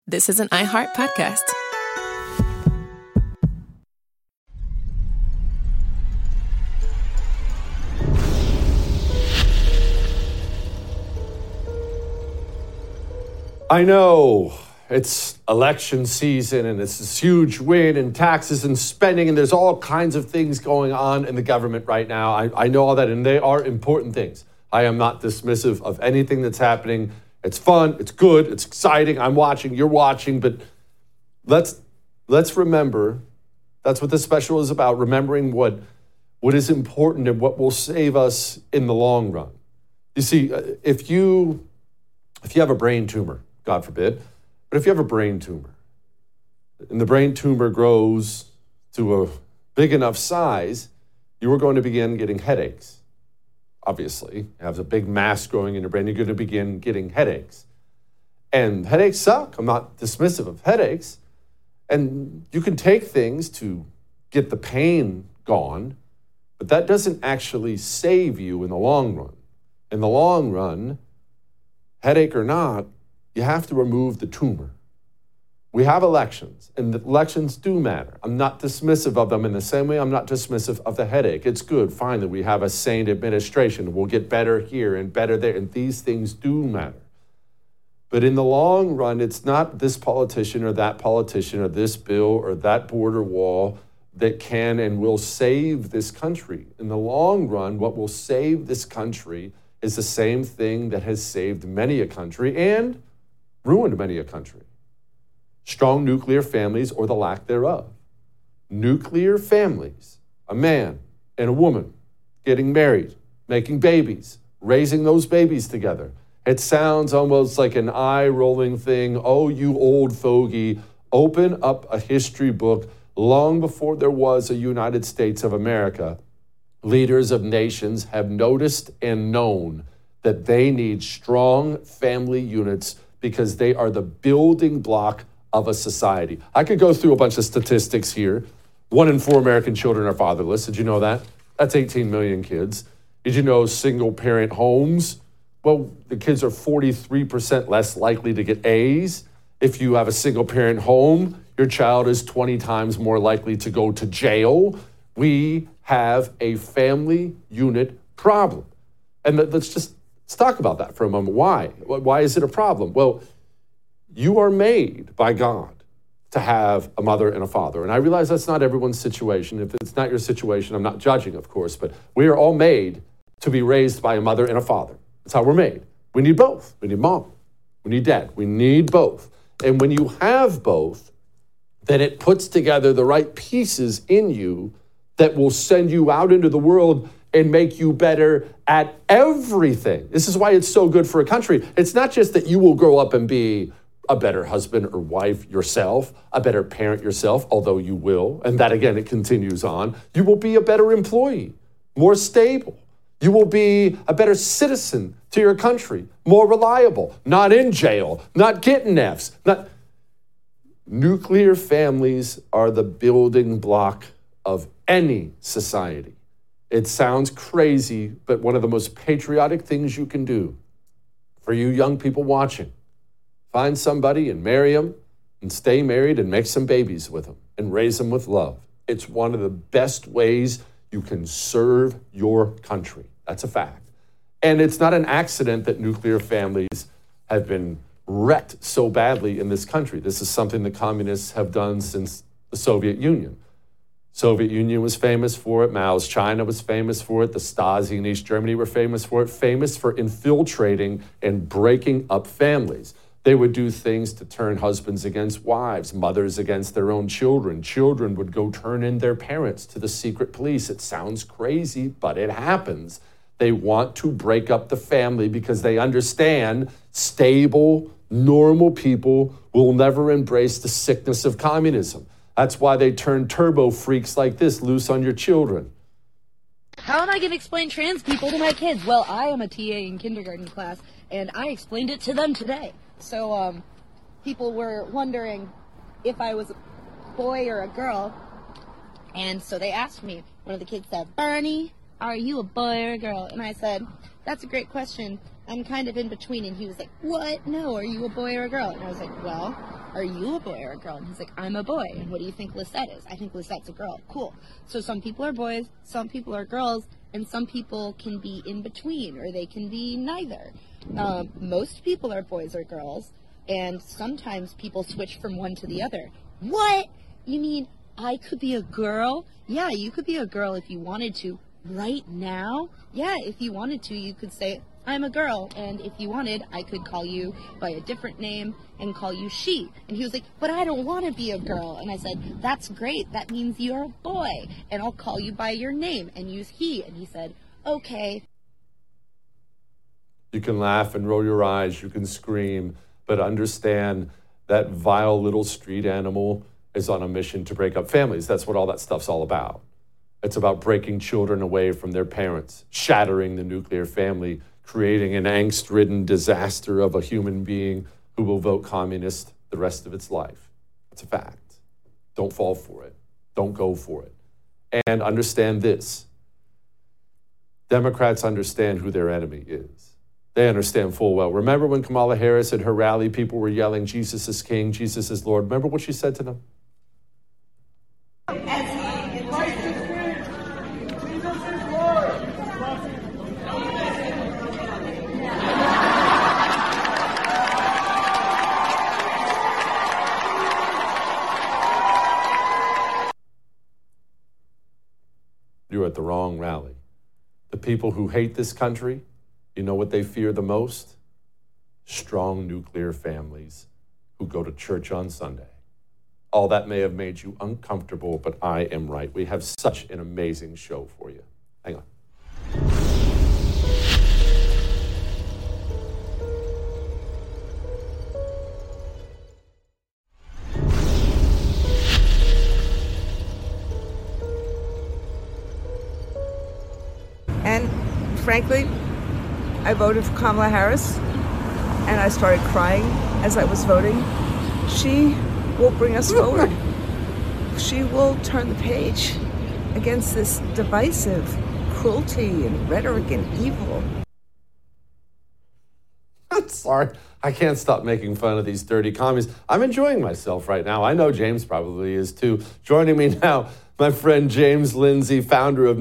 This is an iHeart podcast. I know it's election season and it's this huge win and taxes and spending and there's all kinds of things going on in the government right now. I know all that, and they are important things. I am not dismissive of anything that's happening. It's fun, it's good, it's exciting. I'm watching, you're watching, but let's remember, that's what this special is about, remembering what is important and what will save us in the long run. You see, if you have a brain tumor, God forbid, but if you have a brain tumor and the brain tumor grows to a big enough size, you are going to begin getting headaches. Obviously, it has a big mass growing in your brain, you're going to begin getting headaches. And headaches suck. I'm not dismissive of headaches. And you can take things to get the pain gone, but that doesn't actually save you in the long run. In the long run, headache or not, you have to remove the tumor. We have elections, and the elections do matter. I'm not dismissive of them in the same way I'm not dismissive of the headache. It's good, fine that we have a sane administration. We'll get better here and better there, and these things do matter. But in the long run, it's not this politician or this bill or that border wall that can and will save this country. In the long run, what will save this country is the same thing that has saved many a country and ruined many a country. Strong nuclear families or the lack thereof. Nuclear families, a man and a woman getting married, making babies, raising those babies together. It sounds almost like an eye-rolling thing. Oh, you old fogey, open up a history book. Long before there was a United States of America, leaders of nations have noticed and known that they need strong family units because they are the building block of a society. I could go through a bunch of statistics here. 1 in 4 American children are fatherless. Did you know that? That's 18 million kids. Did you know single-parent homes? Well, the kids are 43% less likely to get A's. If you have a single-parent home, your child is 20 times more likely to go to jail. We have a family unit problem. And let's talk about that for a moment. Why? Why is it a problem? Well, you are made by God to have a mother and a father. And I realize that's not everyone's situation. If it's not your situation, I'm not judging, of course, but we are all made to be raised by a mother and a father. That's how we're made. We need both. We need mom. We need dad. We need both. And when you have both, then it puts together the right pieces in you that will send you out into the world and make you better at everything. This is why it's so good for a country. It's not just that you will grow up and be a better husband or wife yourself, a better parent yourself, although you will, and that again, it continues on. You will be a better employee, more stable. You will be a better citizen to your country, more reliable, not in jail, not getting Fs. Nuclear families are the building block of any society. It sounds crazy, but one of the most patriotic things you can do for you young people watching, find somebody and marry them and stay married and make some babies with them and raise them with love. It's one of the best ways you can serve your country. That's a fact. And it's not an accident that nuclear families have been wrecked so badly in this country. This is something the communists have done since the Soviet Union. Soviet Union was famous for it. Mao's China was famous for it. The Stasi in East Germany were famous for it, famous for infiltrating and breaking up families. They would do things to turn husbands against wives, mothers against their own children. Children would go turn in their parents to the secret police. It sounds crazy, but it happens. They want to break up the family because they understand stable, normal people will never embrace the sickness of communism. That's why they turn turbo freaks like this loose on your children. How am I going to explain trans people to my kids? Well, I am a TA in kindergarten class, and I explained it to them today. So, people were wondering if I was a boy or a girl, and so they asked me. One of the kids said, "Barney, are you a boy or a girl?" And I said, "That's a great question. I'm kind of in between." And he was like, "What? No, are you a boy or a girl?" And I was like, "Well, are you a boy or a girl? And he's like, I'm a boy. And what do you think Lisette is? I think Lisette's a girl. Cool. So some people are boys, some people are girls, and some people can be in between, or they can be neither. Most people are boys or girls, and sometimes people switch from one to the other. What? You mean I could be a girl? Yeah, you could be a girl if you wanted to. Right now? Yeah, if you wanted to, you could say, I'm a girl, and if you wanted, I could call you by a different name and call you she. And he was like, but I don't want to be a girl. And I said, that's great. That means you're a boy, and I'll call you by your name and use he. And he said, okay. You can laugh and roll your eyes, you can scream, but understand that vile little street animal is on a mission to break up families. That's what all that stuff's all about. It's about breaking children away from their parents, shattering the nuclear family, creating an angst-ridden disaster of a human being who will vote communist the rest of its life. It's a fact. Don't fall for it. Don't go for it. And understand this. Democrats understand who their enemy is. They understand full well. Remember when Kamala Harris at her rally, people were yelling, Jesus is King, Jesus is Lord. Remember what she said to them? You're at the wrong rally. The people who hate this country, you know what they fear the most? Strong nuclear families who go to church on Sunday. All that may have made you uncomfortable, but I am right. We have such an amazing show for you. Hang on. And frankly, I voted for Kamala Harris, and I started crying as I was voting. She will bring us forward. She will turn the page against this divisive cruelty and rhetoric and evil. I'm sorry. I can't stop making fun of these dirty commies. I'm enjoying myself right now. I know James probably is too. Joining me now, my friend James Lindsay, founder of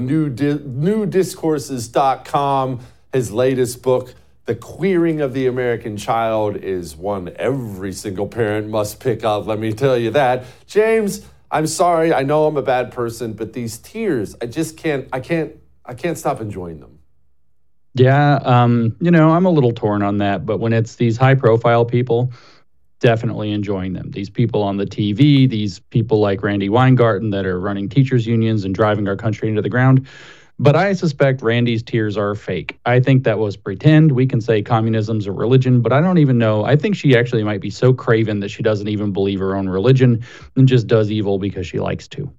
newdiscourses.com. His latest book, The Queering of the American Child, is one every single parent must pick up. Let me tell you that. James, I'm sorry. I know I'm a bad person, but these tears, I can't stop enjoying them. Yeah, I'm a little torn on that, but when it's these high-profile people, definitely enjoying them. These people on the TV, these people like Randi Weingarten that are running teachers' unions and driving our country into the ground. But I suspect Randi's tears are fake. I think that was pretend. We can say communism's a religion, but I don't even know. I think she actually might be so craven that she doesn't even believe her own religion and just does evil because she likes to.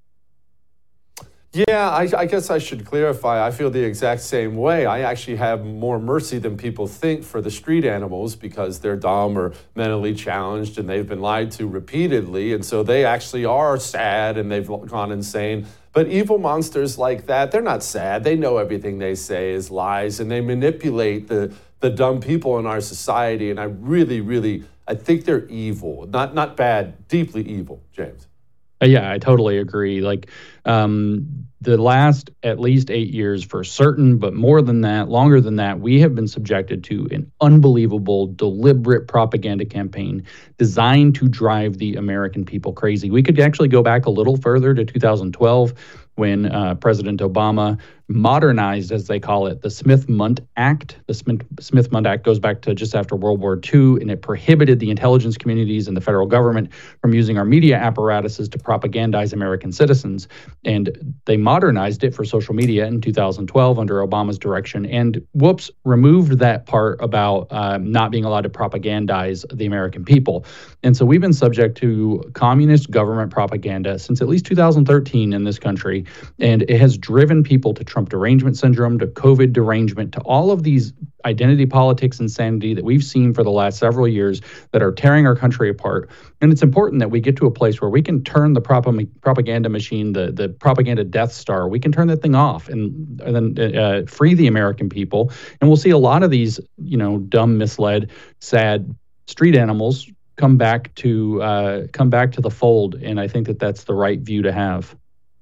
Yeah, I guess I should clarify. I feel the exact same way. I actually have more mercy than people think for the street animals because they're dumb or mentally challenged and they've been lied to repeatedly. And so they actually are sad and they've gone insane. But evil monsters like that, they're not sad. They know everything they say is lies and they manipulate the dumb people in our society. And I think they're evil. Not bad, deeply evil, James. Yeah, I totally agree. Like the last at least 8 years for certain, but more than that, longer than that, we have been subjected to an unbelievable, deliberate propaganda campaign designed to drive the American people crazy. We could actually go back a little further to 2012 when President Obama modernized, as they call it, the Smith-Mundt Act. The Smith-Mundt Act goes back to just after World War II, and it prohibited the intelligence communities and the federal government from using our media apparatuses to propagandize American citizens. And they modernized it for social media in 2012 under Obama's direction, and removed that part about not being allowed to propagandize the American people. And so we've been subject to communist government propaganda since at least 2013 in this country, and it has driven people to Trump derangement syndrome, to COVID derangement, to all of these identity politics insanity that we've seen for the last several years that are tearing our country apart. And it's important that we get to a place where we can turn the propaganda machine, the propaganda Death Star, we can turn that thing off and then free the American people. And we'll see a lot of these, dumb, misled, sad street animals come back to the fold. And I think that that's the right view to have.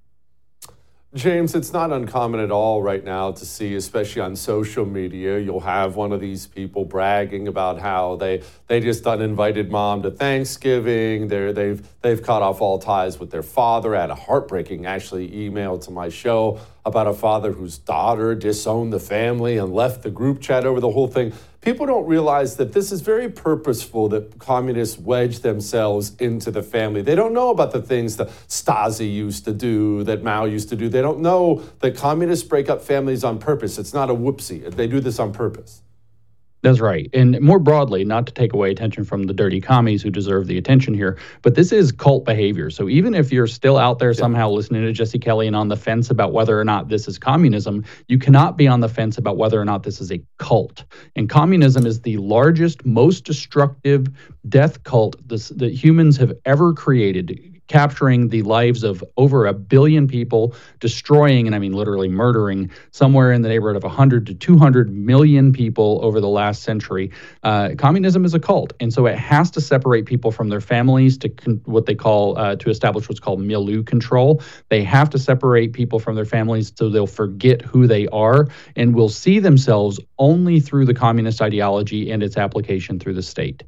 James, it's not uncommon at all right now to see, especially on social media, you'll have one of these people bragging about how they just uninvited mom to Thanksgiving. They've cut off all ties with their father. I had a heartbreaking email to my show about a father whose daughter disowned the family and left the group chat over the whole thing. People don't realize that this is very purposeful, that communists wedge themselves into the family. They don't know about the things that Stasi used to do, that Mao used to do. They don't know that communists break up families on purpose. It's not a whoopsie. They do this on purpose. That's right. And more broadly, not to take away attention from the dirty commies who deserve the attention here, but this is cult behavior. So even if you're still out there somehow listening to Jesse Kelly and on the fence about whether or not this is communism, you cannot be on the fence about whether or not this is a cult. And communism is the largest, most destructive death cult that humans have ever created, capturing the lives of over 1 billion people, destroying, and I mean literally murdering, somewhere in the neighborhood of 100 to 200 million people over the last century. Communism is a cult, and so it has to separate people from their families to what they call, to establish what's called milieu control. They have to separate people from their families so they'll forget who they are and will see themselves only through the communist ideology and its application through the state.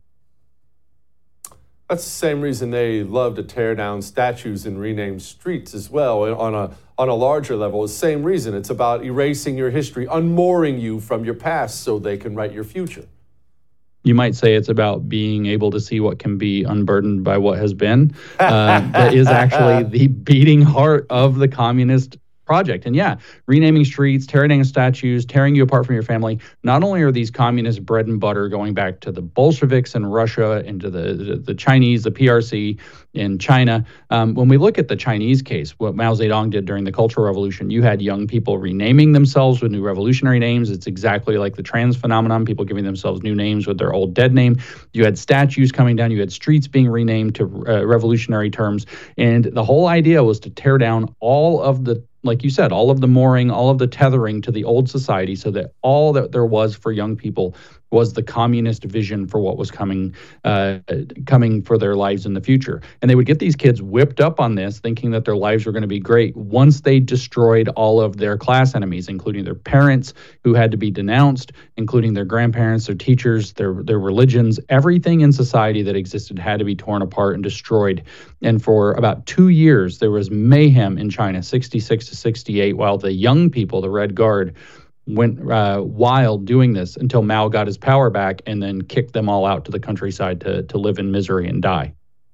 That's the same reason they love to tear down statues and rename streets as well on a larger level. The same reason. It's about erasing your history, unmooring you from your past so they can write your future. You might say it's about being able to see what can be unburdened by what has been. That is actually the beating heart of the communist project. And yeah, renaming streets, tearing down statues, tearing you apart from your family. Not only are these communist bread and butter going back to the Bolsheviks in Russia and to the Chinese, the PRC in China. When we look at the Chinese case, what Mao Zedong did during the Cultural Revolution, you had young people renaming themselves with new revolutionary names. It's exactly like the trans phenomenon, people giving themselves new names with their old dead name. You had statues coming down. You had streets being renamed to revolutionary terms. And the whole idea was to tear down all of the, like you said, all of the mooring, all of the tethering to the old society, so that all that there was for young people was the communist vision for what was coming for their lives in the future. And they would get these kids whipped up on this, thinking that their lives were going to be great once they destroyed all of their class enemies, including their parents, who had to be denounced, including their grandparents, their teachers, their religions. Everything in society that existed had to be torn apart and destroyed. And for about 2 years, there was mayhem in China, 66 to 68, while the young people, the Red Guard, went wild doing this until Mao got his power back and then kicked them all out to the countryside to live in misery and die.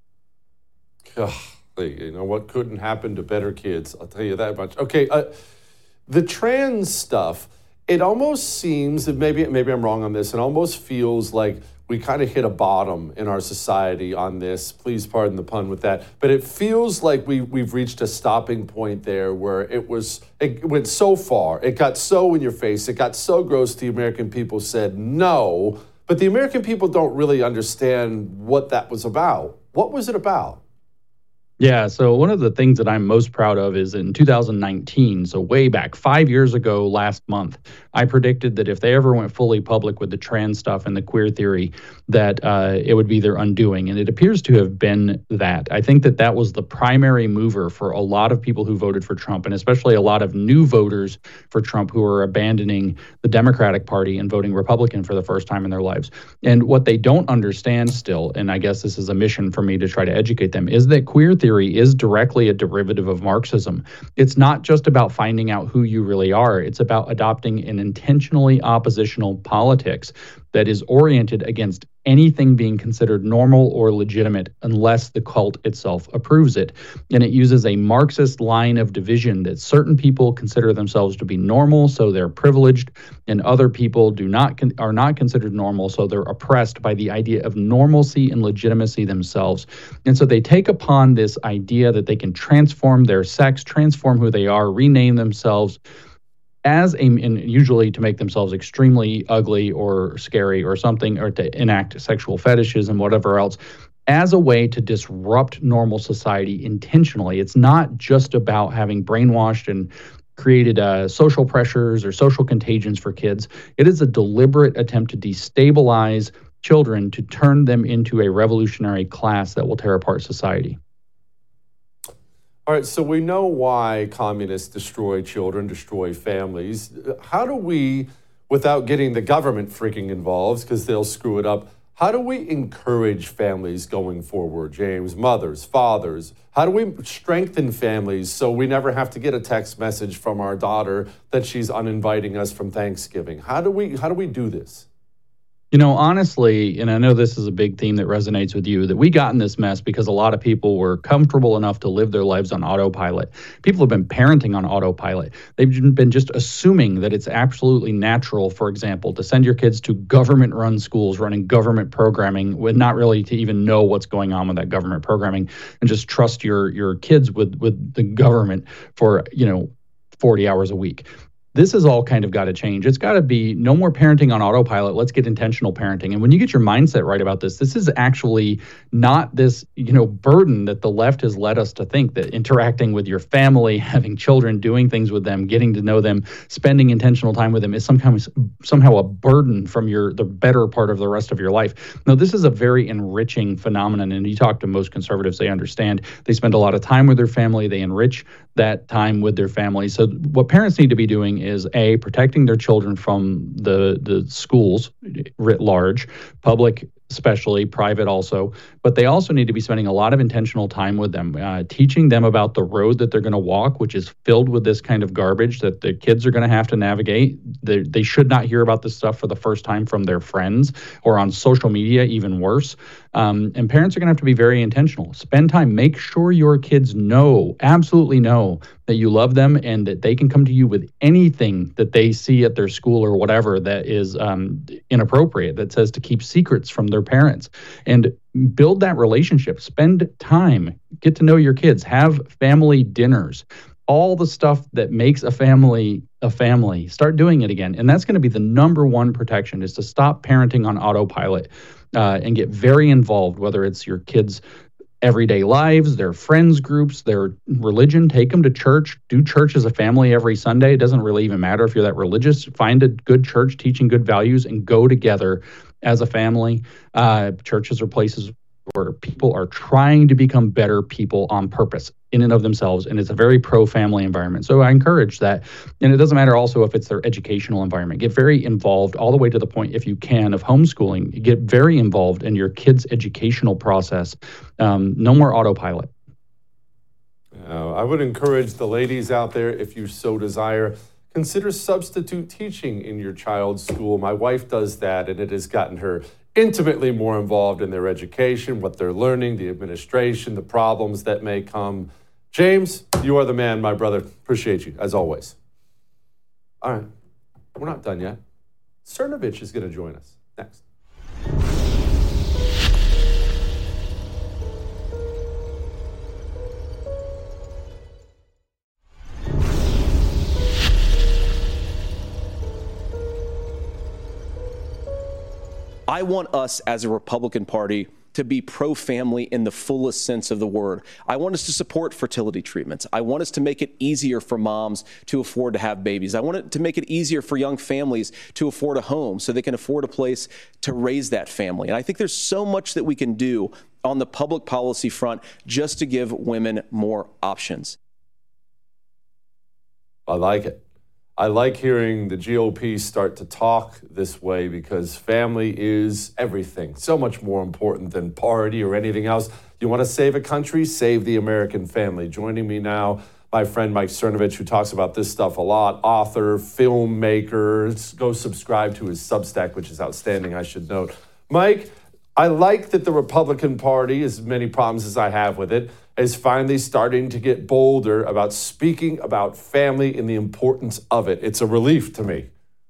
You know, what couldn't happen to better kids? I'll tell you that much. Okay, the trans stuff, it almost seems, that maybe I'm wrong on this, it almost feels like we kind of hit a bottom in our society on this. Please pardon the pun with that. But it feels like we've reached a stopping point there where it went so far. It got so in your face. It got so gross the American people said no. But the American people don't really understand what that was about. What was it about? Yeah, so one of the things that I'm most proud of is in 2019, so way back, 5 years ago last month, I predicted that if they ever went fully public with the trans stuff and the queer theory, that it would be their undoing. And it appears to have been that. I think that that was the primary mover for a lot of people who voted for Trump, and especially a lot of new voters for Trump who are abandoning the Democratic Party and voting Republican for the first time in their lives. And what they don't understand still, and I guess this is a mission for me to try to educate them, is that queer theory is directly a derivative of Marxism. It's not just about finding out who you really are. It's about adopting an intentionally oppositional politics that is oriented against anything being considered normal or legitimate unless the cult itself approves it. And it uses a Marxist line of division that certain people consider themselves to be normal, so they're privileged, and other people are not considered normal, so they're oppressed by the idea of normalcy and legitimacy themselves. And so they take upon this idea that they can transform their sex, transform who they are, rename themselves, and usually to make themselves extremely ugly or scary or something, or to enact sexual fetishes and whatever else, as a way to disrupt normal society intentionally. It's not just about having brainwashed and created social pressures or social contagions for kids. It is a deliberate attempt to destabilize children to turn them into a revolutionary class that will tear apart society. All right, so we know why communists destroy children, destroy families. How do we, without getting the government freaking involved, because they'll screw it up, how do we encourage families going forward, James? Mothers, fathers, how do we strengthen families so we never have to get a text message from our daughter that she's uninviting us from Thanksgiving? How do we do this? You know, honestly, and I know this is a big theme that resonates with you, that we got in this mess because a lot of people were comfortable enough to live their lives on autopilot. People have been parenting on autopilot. They've been just assuming that it's absolutely natural, for example, to send your kids to government-run schools running government programming with not really to even know what's going on with that government programming, and just trust your kids with the government for, 40 hours a week. This has all kind of got to change. It's got to be no more parenting on autopilot. Let's get intentional parenting. And when you get your mindset right about this is actually not this, burden that the left has led us to think that interacting with your family, having children, doing things with them, getting to know them, spending intentional time with them is somehow a burden from the better part of the rest of your life. No, this is a very enriching phenomenon. And you talk to most conservatives, they understand. They spend a lot of time with their family. They enrich that time with their family. So what parents need to be doing is protecting their children from the schools writ large, public especially, private also, but they also need to be spending a lot of intentional time with them, teaching them about the road that they're going to walk, which is filled with this kind of garbage that the kids are going to have to navigate. They should not hear about this stuff for the first time from their friends or on social media, even worse. And parents are going to have to be very intentional. Spend time. Make sure your kids absolutely know that you love them and that they can come to you with anything that they see at their school or whatever that is inappropriate, that says to keep secrets from their parents. And build that relationship. Spend time. Get to know your kids. Have family dinners. All the stuff that makes a family a family. Start doing it again. And that's going to be the number one protection, is to stop parenting on autopilot and get very involved, whether it's your kids' everyday lives, their friends groups, their religion. Take them to church. Do church as a family every Sunday. It doesn't really even matter if you're that religious. Find a good church teaching good values and go together as a family. Churches are places where people are trying to become better people on purpose in and of themselves, and it's a very pro-family environment. So I encourage that. And it doesn't matter also if it's their educational environment. Get very involved all the way to the point, if you can, of homeschooling. Get very involved in your kids' educational process. No more autopilot. I would encourage the ladies out there, if you so desire, consider substitute teaching in your child's school. My wife does that, and it has gotten her intimately more involved in their education, what they're learning, the administration, the problems that may come. James, you are the man, my brother. Appreciate you, as always. All right, we're not done yet. Cernovich is going to join us next. I want us as a Republican Party to be pro-family in the fullest sense of the word. I want us to support fertility treatments. I want us to make it easier for moms to afford to have babies. I want it to make it easier for young families to afford a home so they can afford a place to raise that family. And I think there's so much that we can do on the public policy front just to give women more options. I like it. I like hearing the GOP start to talk this way, because family is everything. So much more important than party or anything else. You want to save a country? Save the American family. Joining me now, my friend Mike Cernovich, who talks about this stuff a lot. Author, filmmaker. Go subscribe to his Substack, which is outstanding, I should note. Mike, I like that the Republican Party, as many problems as I have with it, is finally starting to get bolder about speaking about family and the importance of it. It's a relief to me.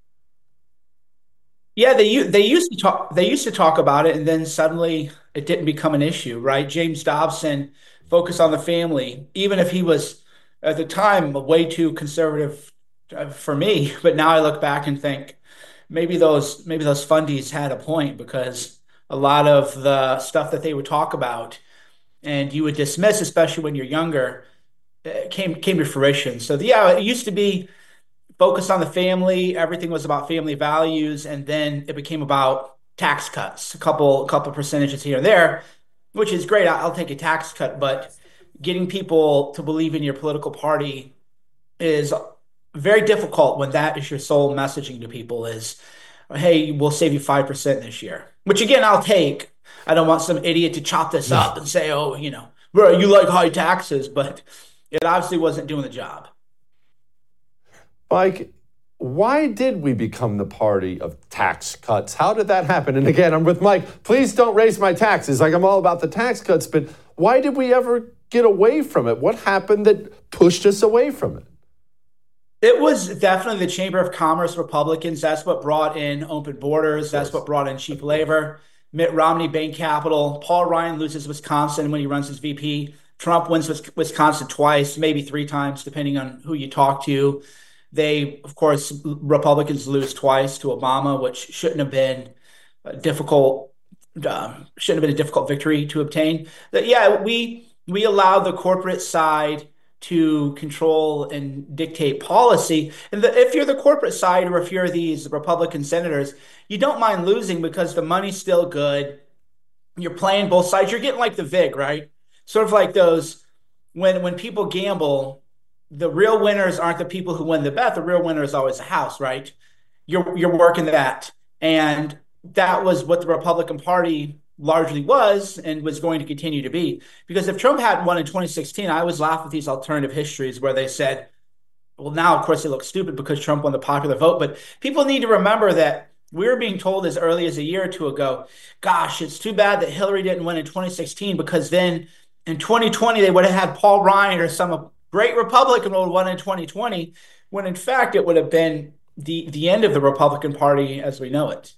Yeah, they used to talk about it, and then suddenly it didn't become an issue, right? James Dobson focused on the family, even if he was at the time way too conservative for me. But now I look back and think maybe those fundies had a point, because a lot of the stuff that they would talk about and you would dismiss, especially when you're younger, came to fruition. So yeah, it used to be focused on the family. Everything was about family values. And then it became about tax cuts, a couple percentages here and there, which is great. I'll take a tax cut, but getting people to believe in your political party is very difficult when that is your sole messaging to people is, hey, we'll save you 5% this year, which again, I'll take. I don't want some idiot to chop this up and say, oh, bro, you like high taxes, but it obviously wasn't doing the job. Mike, why did we become the party of tax cuts? How did that happen? And again, I'm with Mike. Please don't raise my taxes. Like, I'm all about the tax cuts, but why did we ever get away from it? What happened that pushed us away from it? It was definitely the Chamber of Commerce Republicans. That's what brought in open borders. That's what brought in cheap labor. Mitt Romney, Bain Capital. Paul Ryan loses Wisconsin when he runs as VP. Trump wins Wisconsin twice, maybe 3 times, depending on who you talk to. They, of course, Republicans lose twice to Obama, which shouldn't have been a difficult victory to obtain. But yeah, we allowed the corporate side to control and dictate policy. And if you're the corporate side, or if you're these Republican senators, you don't mind losing because the money's still good. You're playing both sides. You're getting like the VIG, right? Sort of like those when people gamble, the real winners aren't the people who win the bet. The real winner is always the house, right? You're working that. And that was what the Republican Party largely was and was going to continue to be. Because if Trump had won in 2016, I always laugh at these alternative histories where they said, well, now, of course, they look stupid because Trump won the popular vote. But people need to remember that we were being told as early as a year or two ago, gosh, it's too bad that Hillary didn't win in 2016 because then in 2020, they would have had Paul Ryan or some great Republican would have won in 2020, when in fact it would have been the end of the Republican Party as we know it.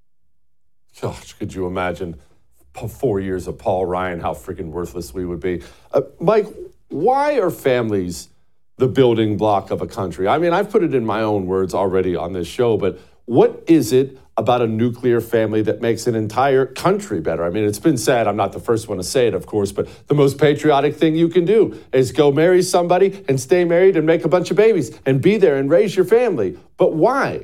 Gosh, could you imagine 4 years of Paul Ryan, how freaking worthless we would be? Mike, why are families the building block of a country? I mean, I've put it in my own words already on this show, but what is it about a nuclear family that makes an entire country better? I mean, it's been said, I'm not the first one to say it, of course, but the most patriotic thing you can do is go marry somebody and stay married and make a bunch of babies and be there and raise your family. But why?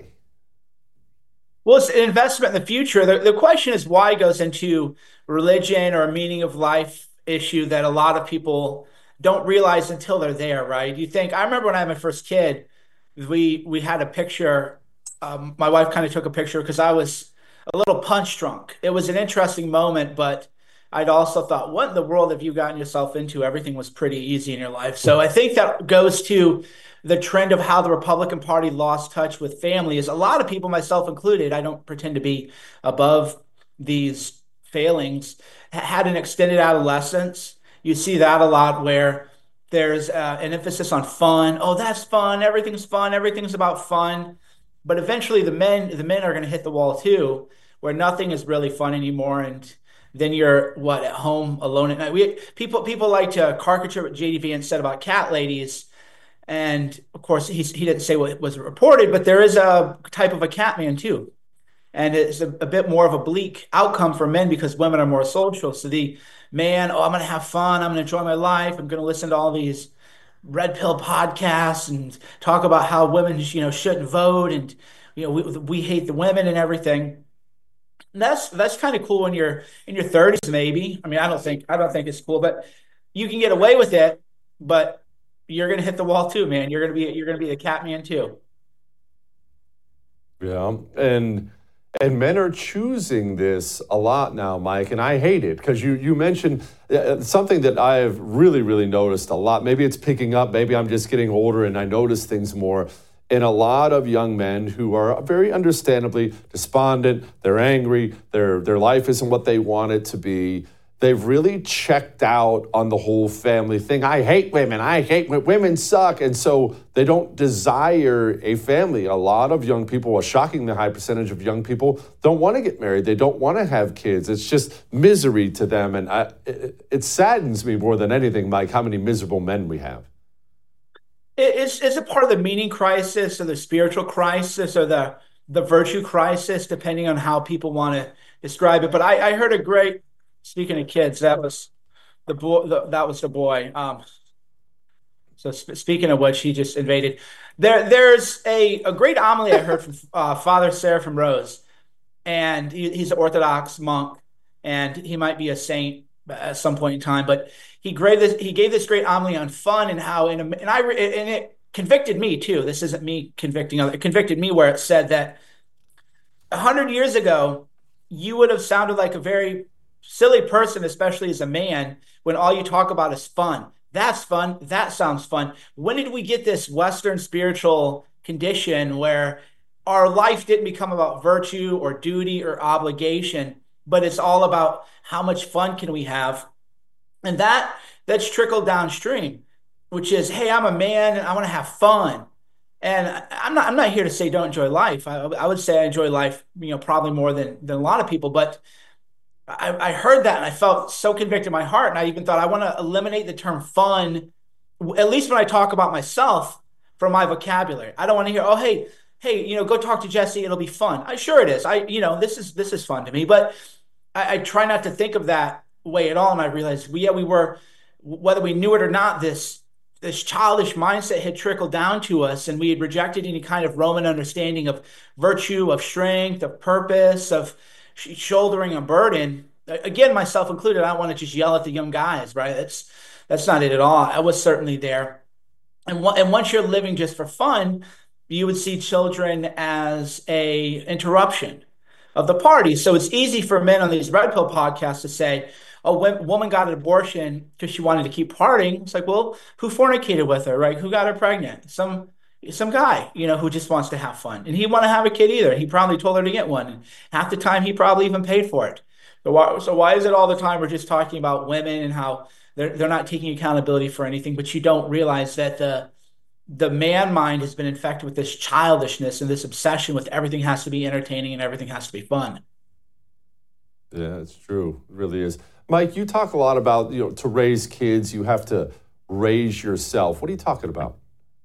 Well, it's an investment in the future. The question is why goes into religion or a meaning of life issue that a lot of people don't realize until they're there, right? You think, I remember when I had my first kid, we had a picture. My wife kind of took a picture because I was a little punch drunk. It was an interesting moment, but I'd also thought, what in the world have you gotten yourself into? Everything was pretty easy in your life. So I think that goes to the trend of how the Republican Party lost touch with family. Is a lot of people, myself included, I don't pretend to be above these failings, had an extended adolescence. You see that a lot where there's an emphasis on fun. Oh, that's fun. Everything's fun. Everything's about fun. But eventually the men are going to hit the wall too, where nothing is really fun anymore. And then you're at home alone at night. People like to caricature what J.D. Vance said about cat ladies. And of course, he didn't say what was reported, but there is a type of a cat man too. And it's a bit more of a bleak outcome for men because women are more social. So the man, I'm going to have fun. I'm going to enjoy my life. I'm going to listen to all these red pill podcasts and talk about how women, shouldn't vote. And, we hate the women and everything. And that's kind of cool when you're in your 30s, maybe. I mean, I don't think it's cool, but you can get away with it, but you're going to hit the wall too, man. You're going to be the cat man too. Yeah. And men are choosing this a lot now, Mike, and I hate it because you mentioned something that I've really, really noticed a lot. Maybe it's picking up. Maybe I'm just getting older and I notice things more. In a lot of young men who are very understandably despondent, they're angry, their life isn't what they want it to be. They've really checked out on the whole family thing. I hate women. Women suck. And so they don't desire a family. A lot of young people, a shockingly high percentage of young people, don't want to get married. They don't want to have kids. It's just misery to them. And it saddens me more than anything, Mike, how many miserable men we have. It's a part of the meaning crisis or the spiritual crisis or the virtue crisis, depending on how people want to describe it. But I heard a great, speaking of kids, that was the boy. So speaking of which, he just invaded. There's a great homily I heard from Father Seraphim Rose, and he's an Orthodox monk, and he might be a saint at some point in time. But he gave this great homily on fun and how and it convicted me too. This isn't me convicting others. It convicted me where it said that 100 years ago, you would have sounded like a very silly person, especially as a man, when all you talk about is fun. That's fun. That sounds fun. When did we get this Western spiritual condition where our life didn't become about virtue or duty or obligation, but it's all about how much fun can we have? And that's trickled downstream, which is, hey, I'm a man and I want to have fun. And I'm not here to say don't enjoy life. I would say I enjoy life, probably more than a lot of people. But I heard that and I felt so convicted in my heart. And I even thought I want to eliminate the term fun, at least when I talk about myself, from my vocabulary. I don't want to hear, oh, hey, go talk to Jesse. It'll be fun. Sure it is. This is fun to me. But I try not to think of that way at all. And I realized we were, whether we knew it or not, this childish mindset had trickled down to us, and we had rejected any kind of Roman understanding of virtue, of strength, of purpose, of shouldering a burden. Again, myself included, I don't want to just yell at the young guys, right? That's not it at all. I was certainly there. And once you're living just for fun, you would see children as a interruption of the party. So it's easy for men on these red pill podcasts to say, a woman got an abortion because she wanted to keep partying. It's like, well, who fornicated with her, right? Who got her pregnant? Some guy, who just wants to have fun. And he didn't want to have a kid either. He probably told her to get one. And half the time, he probably even paid for it. So why is it all the time we're just talking about women and how they're not taking accountability for anything, but you don't realize that the man mind has been infected with this childishness and this obsession with everything has to be entertaining and everything has to be fun. Yeah, it's true. It really is. Mike, you talk a lot about, to raise kids, you have to raise yourself. What are you talking about?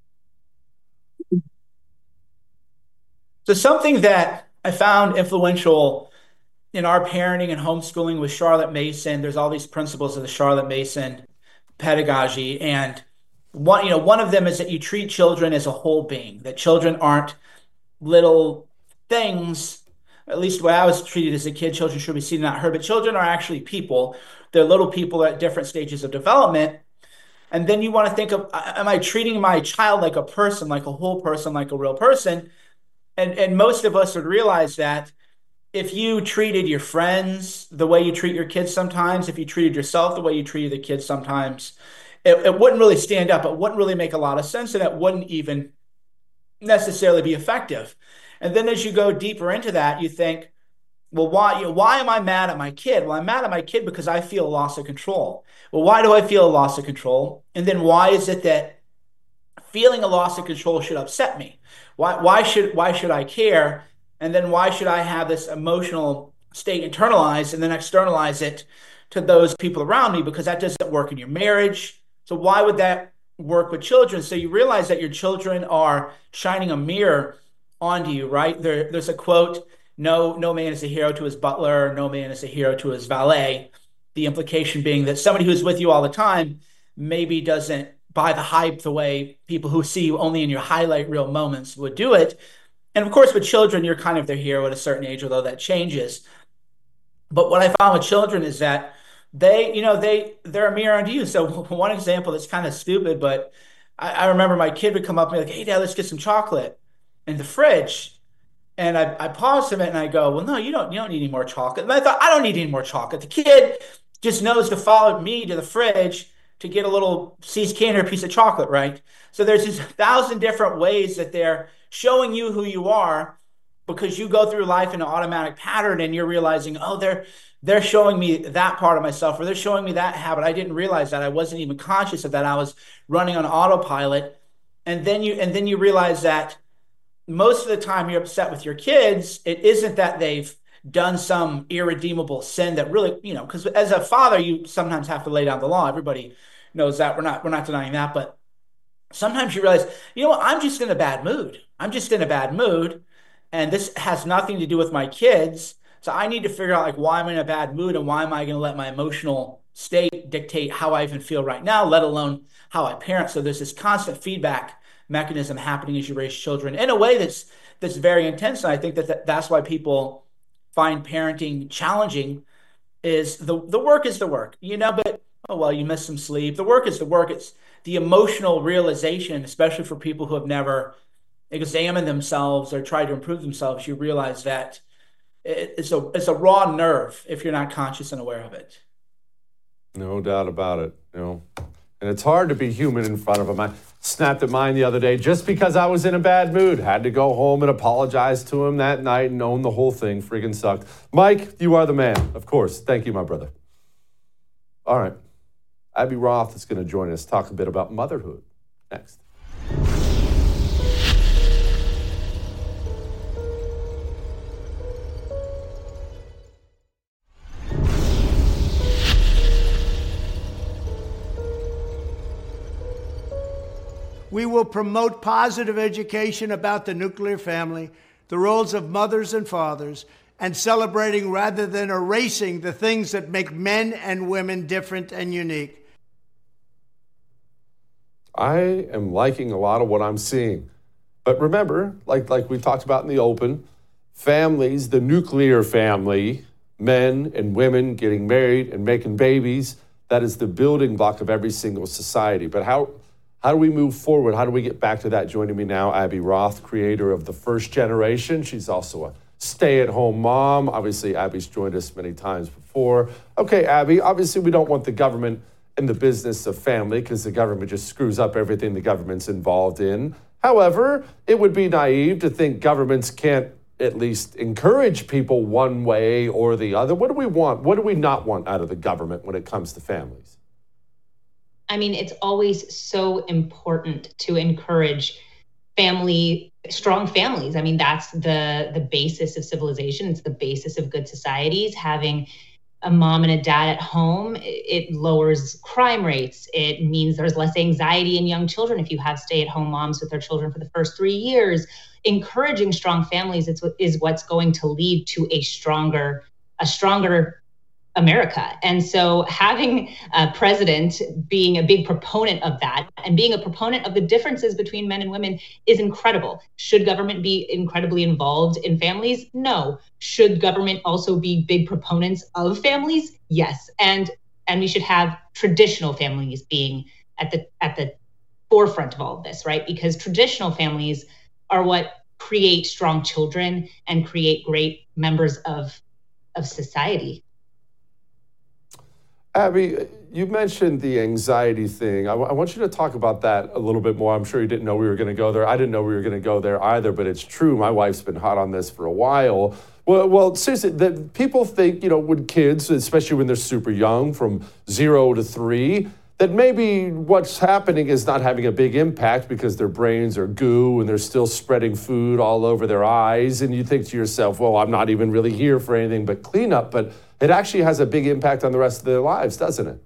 So something that I found influential in our parenting and homeschooling with Charlotte Mason, there's all these principles of the Charlotte Mason pedagogy. And one of them is that you treat children as a whole being, that children aren't little things. At least the way I was treated as a kid, children should be seen, not heard, but children are actually people. They're little people at different stages of development. And then you want to think of, am I treating my child like a person, like a whole person, like a real person? And most of us would realize that if you treated your friends the way you treat your kids sometimes, if you treated yourself the way you treated the kids sometimes, it wouldn't really stand up. It wouldn't really make a lot of sense, and it wouldn't even necessarily be effective. And then as you go deeper into that, you think, well, why am I mad at my kid? Well, I'm mad at my kid because I feel a loss of control. Well, why do I feel a loss of control? And then why is it that feeling a loss of control should upset me? Why should I care? And then why should I have this emotional state internalized and then externalize it to those people around me? Because that doesn't work in your marriage. So why would that work with children? So you realize that your children are shining a mirror onto you, right? There's a quote, no man is a hero to his butler, no man is a hero to his valet. The implication being that somebody who's with you all the time maybe doesn't buy the hype the way people who see you only in your highlight reel moments would do it. And of course, with children, you're kind of their hero at a certain age, although that changes. But what I found with children is that they're a mirror unto you. So one example that's kind of stupid, but I remember my kid would come up and be like, hey, Dad, let's get some chocolate in the fridge. And I paused a minute and I go, well, no, you don't need any more chocolate. And I thought, I don't need any more chocolate. The kid just knows to follow me to the fridge to get a little See's candy or piece of chocolate, right? So there's just 1,000 different ways that they're showing you who you are because you go through life in an automatic pattern and you're realizing, oh, they're showing me that part of myself, or they're showing me that habit. I didn't realize that. I wasn't even conscious of that. I was running on autopilot. And then you realize that most of the time you're upset with your kids, it isn't that they've done some irredeemable sin that really, because as a father, you sometimes have to lay down the law. Everybody knows that. We're not denying that. But sometimes you realize, I'm just in a bad mood. I'm just in a bad mood. And this has nothing to do with my kids. So I need to figure out why I'm in a bad mood and why am I going to let my emotional state dictate how I even feel right now, let alone how I parent. So there's this constant feedback mechanism happening as you raise children in a way that's very intense. And I think that's why people find parenting challenging is the work is the work, but oh well, you missed some sleep. The work is the work. It's the emotional realization, especially for people who have never examined themselves or tried to improve themselves. You realize that it's a raw nerve if you're not conscious and aware of it. No doubt about it. And it's hard to be human in front of him. I snapped at mine the other day just because I was in a bad mood. Had to go home and apologize to him that night and own the whole thing. Friggin' sucked. Mike, you are the man. Of course. Thank you, my brother. All right. Abby Roth is going to join us, talk a bit about motherhood next. We will promote positive education about the nuclear family, the roles of mothers and fathers, and celebrating rather than erasing the things that make men and women different and unique. I am liking a lot of what I'm seeing. But remember, like we talked about in the open, families, the nuclear family, men and women getting married and making babies, that is the building block of every single society. But how do we move forward? How do we get back to that? Joining me now, Abby Roth, creator of The First Generation. She's also a stay-at-home mom. Obviously, Abby's joined us many times before. Okay, Abby, obviously we don't want the government in the business of family because the government just screws up everything the government's involved in. However, it would be naive to think governments can't at least encourage people one way or the other. What do we want? What do we not want out of the government when it comes to families? I mean, it's always so important to encourage strong families. I mean, that's the basis of civilization. It's the basis of good societies. Having a mom and a dad at home, it lowers crime rates. It means there's less anxiety in young children if you have stay-at-home moms with their children for the first 3 years. Encouraging strong families is what's going to lead to a stronger America. And so having a president being a big proponent of that and being a proponent of the differences between men and women is incredible. Should government be incredibly involved in families? No. Should government also be big proponents of families? Yes. And we should have traditional families being at the forefront of all of this, right? Because traditional families are what create strong children and create great members of society. Abby, you mentioned the anxiety thing. I want you to talk about that a little bit more. I'm sure you didn't know we were going to go there. I didn't know we were going to go there either, but it's true. My wife's been hot on this for a while. Well, seriously, people think, with kids, especially when they're super young, from 0 to 3, that maybe what's happening is not having a big impact because their brains are goo and they're still spreading food all over their eyes. And you think to yourself, well, I'm not even really here for anything but cleanup. But it actually has a big impact on the rest of their lives, doesn't it?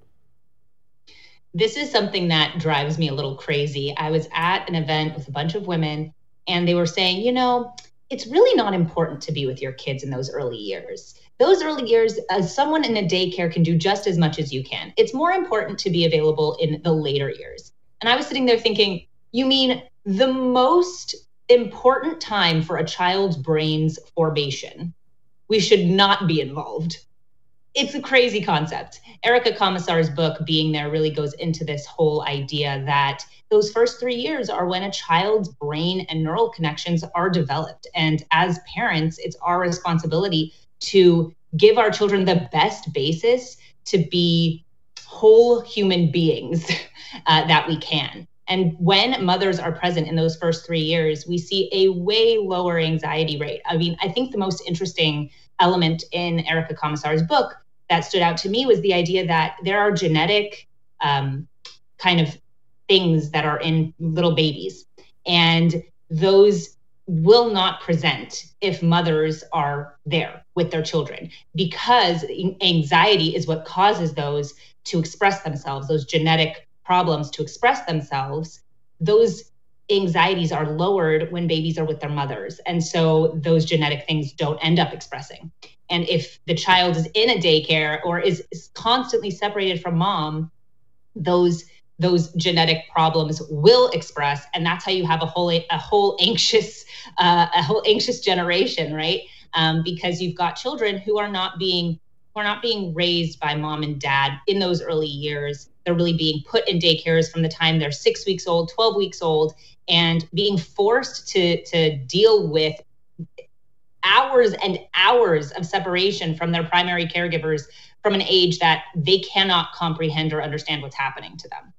This is something that drives me a little crazy. I was at an event with a bunch of women and they were saying, it's really not important to be with your kids in those early years. Those early years, someone in a daycare can do just as much as you can. It's more important to be available in the later years. And I was sitting there thinking, you mean the most important time for a child's brain's formation? We should not be involved. It's a crazy concept. Erica Komisar's book, Being There, really goes into this whole idea that those first 3 years are when a child's brain and neural connections are developed. And as parents, it's our responsibility to give our children the best basis to be whole human beings that we can. And when mothers are present in those first 3 years, we see a way lower anxiety rate. I mean, I think the most interesting element in Erica Komisar's book that stood out to me was the idea that there are genetic kind of things that are in little babies. And those will not present if mothers are there with their children, because anxiety is what causes those to express themselves, those genetic problems to express themselves. Those anxieties are lowered when babies are with their mothers. And so those genetic things don't end up expressing. And if the child is in a daycare or is constantly separated from mom, those genetic problems will express, and that's how you have a whole anxious generation, right? because you've got children who are not being raised by mom and dad in those early years. They're really being put in daycares from the time they're 6 weeks old, 12 weeks old, and being forced to deal with hours and hours of separation from their primary caregivers from an age that they cannot comprehend or understand what's happening to them.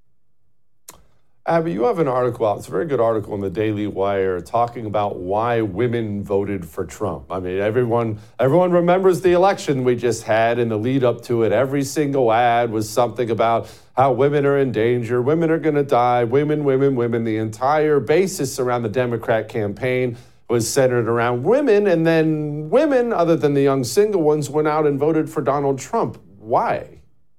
Abby, you have an article out. It's a very good article in the Daily Wire talking about why women voted for Trump. I mean, everyone remembers the election we just had and the lead up to it. Every single ad was something about how women are in danger, women are going to die, women. The entire basis around the Democrat campaign was centered around women, and then women, other than the young single ones, went out and voted for Donald Trump. Why?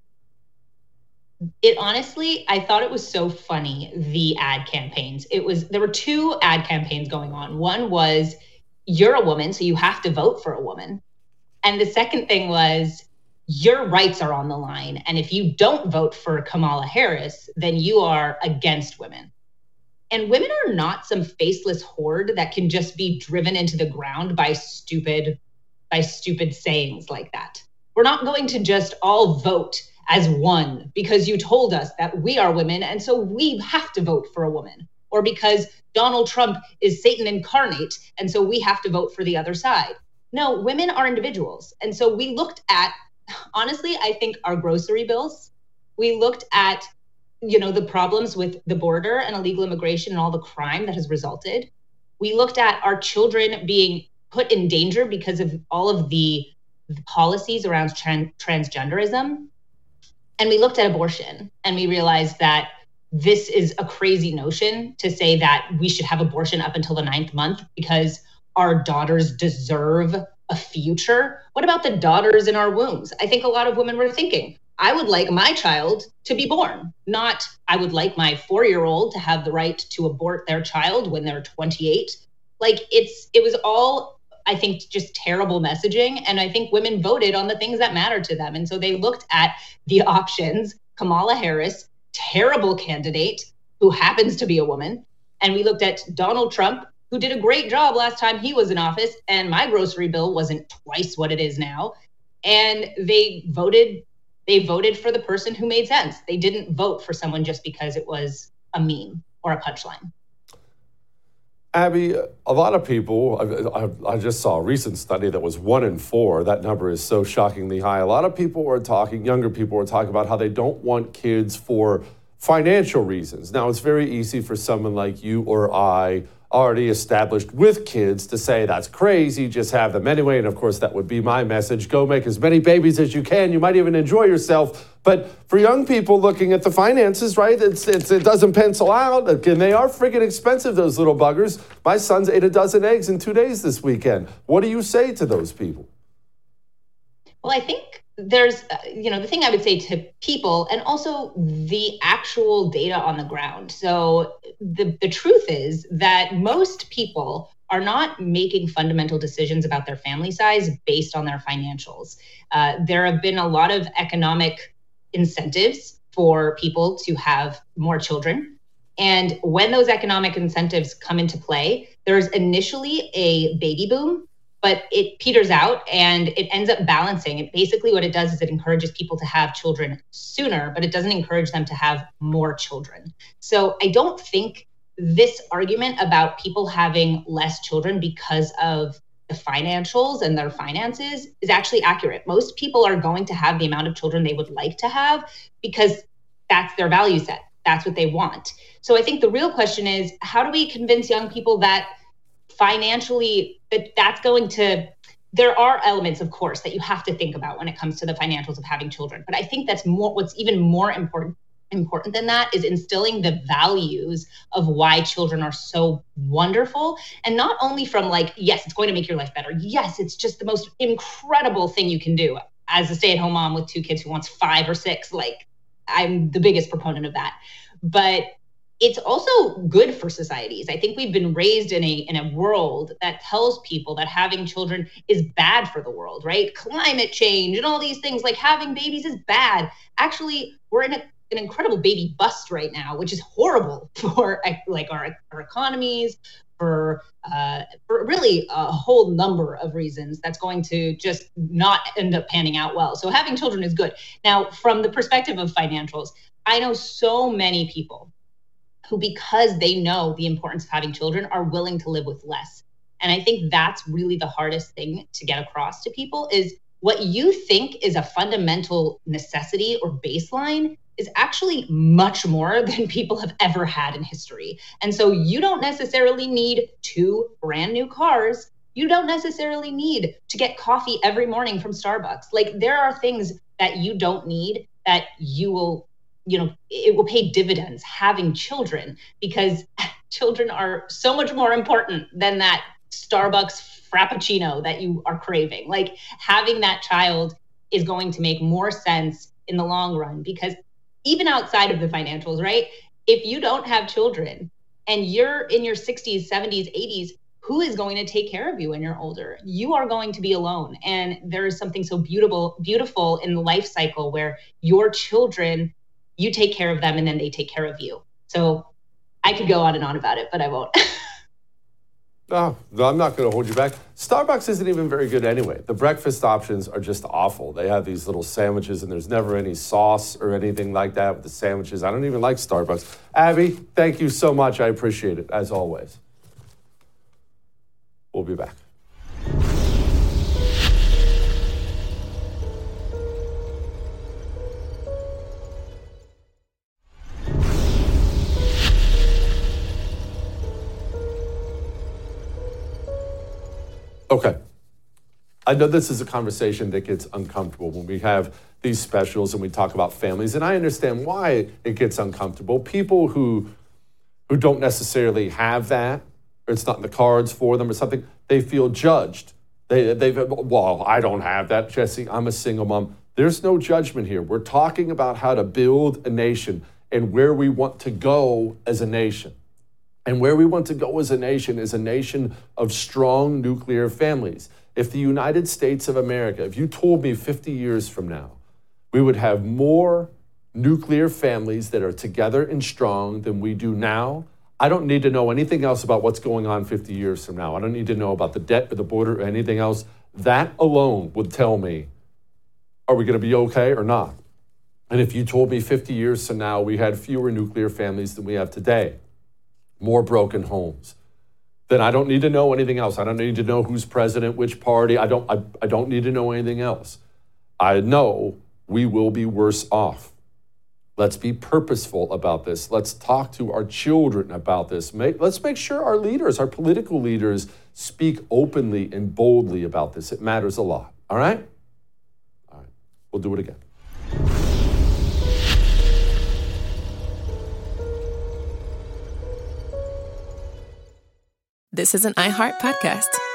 Honestly, I thought it was so funny, the ad campaigns. There were two ad campaigns going on. One was, you're a woman, so you have to vote for a woman. And the second thing was, your rights are on the line. And if you don't vote for Kamala Harris, then you are against women. And women are not some faceless horde that can just be driven into the ground by stupid sayings like that. We're not going to just all vote as one because you told us that we are women and so we have to vote for a woman, or because Donald Trump is Satan incarnate and so we have to vote for the other side. No, women are individuals. And so we looked at, honestly, I think our grocery bills. We looked at, the problems with the border and illegal immigration and all the crime that has resulted. We looked at our children being put in danger because of all of the policies around transgenderism. And we looked at abortion and we realized that this is a crazy notion to say that we should have abortion up until the 9th month because our daughters deserve a future. What about the daughters in our wombs? I think a lot of women were thinking, I would like my child to be born, not I would like my 4-year-old to have the right to abort their child when they're 28. It was all, I think, just terrible messaging. And I think women voted on the things that matter to them. And so they looked at the options, Kamala Harris, terrible candidate who happens to be a woman. And we looked at Donald Trump, who did a great job last time he was in office. And my grocery bill wasn't twice what it is now. And they voted for the person who made sense. They didn't vote for someone just because it was a meme or a punchline. Abby, a lot of people, I just saw a recent study that was 1 in 4. That number is so shockingly high. A lot of people are talking, younger people are talking about how they don't want kids for financial reasons. Now, it's very easy for someone like you or I, already established with kids, to say that's crazy, just have them anyway. And of course, that would be my message. Go make as many babies as you can. You might even enjoy yourself. But for young people looking at the finances, right, it doesn't pencil out. And they are freaking expensive, those little buggers. My son's ate a dozen eggs in 2 days this weekend. What do you say to those people? Well, I think there's, the thing I would say to people, and also the actual data on the ground. So the truth is that most people are not making fundamental decisions about their family size based on their financials. There have been a lot of economic incentives for people to have more children. And when those economic incentives come into play, there's initially a baby boom, but it peters out and it ends up balancing. It basically, what it does is it encourages people to have children sooner, but it doesn't encourage them to have more children. So I don't think this argument about people having less children because of the financials and their finances is actually accurate. Most people are going to have the amount of children they would like to have because that's their value set. That's what they want. So I think the real question is, how do we convince young people that financially, that's going to, there are elements, of course, that you have to think about when it comes to the financials of having children. But I think that's more, what's even more important than that is instilling the values of why children are so wonderful. And not only from like, yes, it's going to make your life better. Yes, it's just the most incredible thing you can do as a stay-at-home mom with 2 kids who wants 5 or 6. Like, I'm the biggest proponent of that. But it's also good for societies. I think we've been raised in a world that tells people that having children is bad for the world, right? Climate change and all these things, like having babies is bad. Actually, we're in a an incredible baby bust right now, which is horrible for like our economies, for really a whole number of reasons. That's going to just not end up panning out well. So having children is good. Now, from the perspective of financials, I know so many people who, because they know the importance of having children, are willing to live with less. And I think that's really the hardest thing to get across to people, is what you think is a fundamental necessity or baseline is actually much more than people have ever had in history. And so you don't necessarily need 2 brand new cars. You don't necessarily need to get coffee every morning from Starbucks. Like, there are things that you don't need that you will, it will pay dividends having children, because children are so much more important than that Starbucks Frappuccino that you are craving. Like, having that child is going to make more sense in the long run, because even outside of the financials, right? If you don't have children and you're in your 60s, 70s, 80s, who is going to take care of you when you're older? You are going to be alone. And there is something so beautiful in the life cycle where your children, you take care of them and then they take care of you. So I could go on and on about it, but I won't. No, I'm not going to hold you back. Starbucks isn't even very good anyway. The breakfast options are just awful. They have these little sandwiches, and there's never any sauce or anything like that with the sandwiches. I don't even like Starbucks. Abby, thank you so much. I appreciate it, as always. We'll be back. Okay. I know this is a conversation that gets uncomfortable when we have these specials and we talk about families, and I understand why it gets uncomfortable. People who don't necessarily have that, or it's not in the cards for them or something, they feel judged. Well, I don't have that, Jesse. I'm a single mom. There's no judgment here. We're talking about how to build a nation and where we want to go as a nation. And where we want to go as a nation is a nation of strong nuclear families. If the United States of America, if you told me 50 years from now, we would have more nuclear families that are together and strong than we do now, I don't need to know anything else about what's going on 50 years from now. I don't need to know about the debt or the border or anything else. That alone would tell me, are we going to be okay or not? And if you told me 50 years from now we had fewer nuclear families than we have today, more broken homes, then I don't need to know anything else. I don't need to know who's president, which party. I don't need to know anything else. I know we will be worse off. Let's be purposeful about this. Let's talk to our children about this. Let's make sure our leaders, our political leaders, speak openly and boldly about this. It matters a lot. All right? All right. We'll do it again. This is an iHeart podcast.